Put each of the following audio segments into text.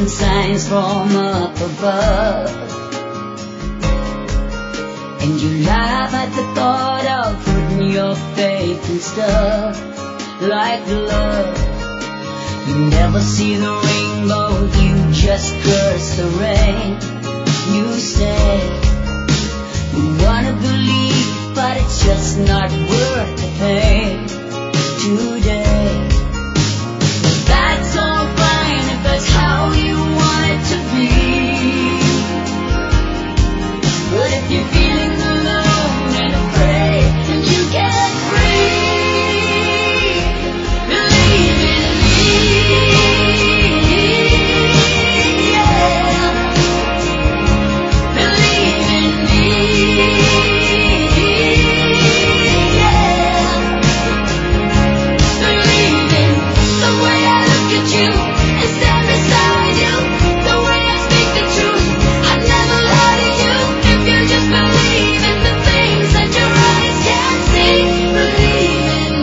and signs from up above. And you laugh at the thought of putting your faith in stuff like love. You never see the rainbow, you just curse the rain. You say you wanna believe, but it's just not worth the pain today. That's all fine if that's how you want it to be. But if you're feeling alone and afraid and you get free, believe in me, yeah. Believe in me, yeah. Believe in the way I look at you and stand beside you, the way I speak the truth. I never lie to you if you just believe in the things that your eyes can't see. Believe in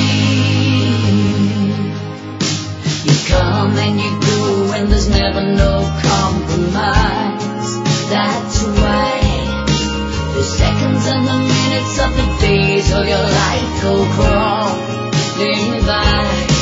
me. You come and you go and there's never no compromise. That's right. The seconds and the minutes of the days of your life go crawling by.